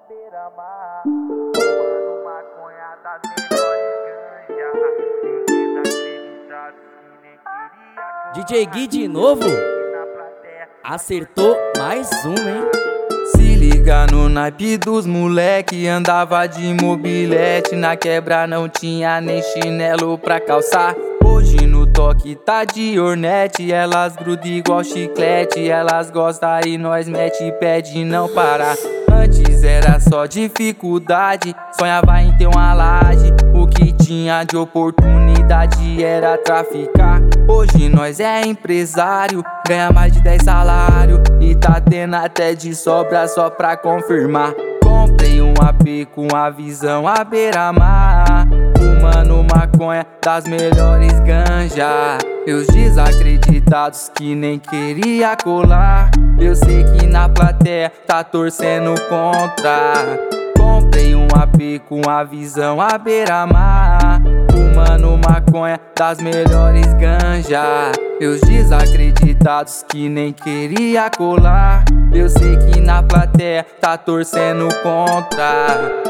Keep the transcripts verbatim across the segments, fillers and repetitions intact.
beira-mar, fumando maconha das melhores ganja. Desacreditado que nem queria. D J Gui de novo? Acertou mais um, hein? Se liga no naipe dos moleque, andava de mobilete. Na quebra não tinha nem chinelo pra calçar. Hoje no toque tá de ornete, elas grudam igual chiclete. Elas gostam e nós mete e pede não parar. Antes era só dificuldade, sonhava em ter uma laje. O que tinha de oportunidade era traficar. Hoje nós é empresário, ganha mais de dez salários e tá tendo até de sobra só pra confirmar. Comprei um A P com a visão à beira-mar, fumando maconha das melhores ganja. E os desacreditados que nem queria colar, eu sei que na plateia tá torcendo contra. Comprei um A P com a visão à beira-mar, fumando maconha das melhores ganja. E os desacreditados que nem queria colar, eu sei que na plateia tá torcendo contra.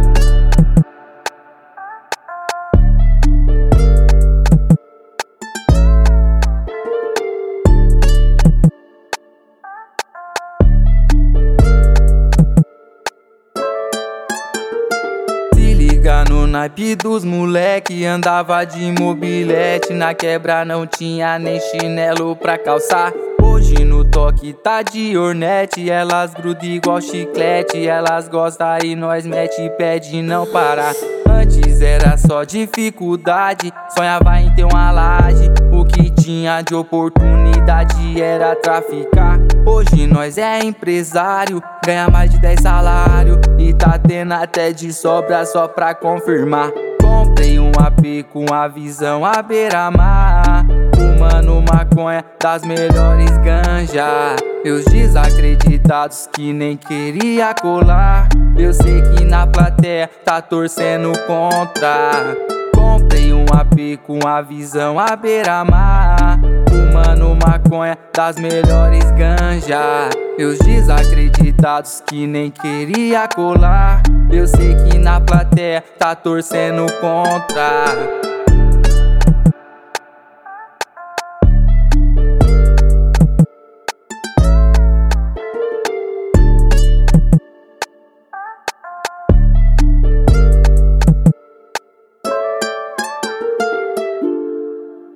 No naipe dos moleque, andava de mobilete. Na quebra não tinha nem chinelo pra calçar. Hoje no toque tá de ornete, elas grudam igual chiclete. Elas gostam e nós mete e pede não parar. Antes era só dificuldade, sonhava em ter uma laje. O que tinha de oportunidade era traficar. Hoje nós é empresário, ganha mais de dez salários e tá tendo até de sobra só pra confirmar. Comprei um A P com a visão à beira-mar, fumando maconha das melhores ganja. E os desacreditados que nem queria colar, eu sei que na plateia tá torcendo contra. Comprei um A P com a visão à beira-mar, fumando maconha das melhores ganja. E os desacreditados que nem queria colar, eu sei que na plateia tá torcendo contra.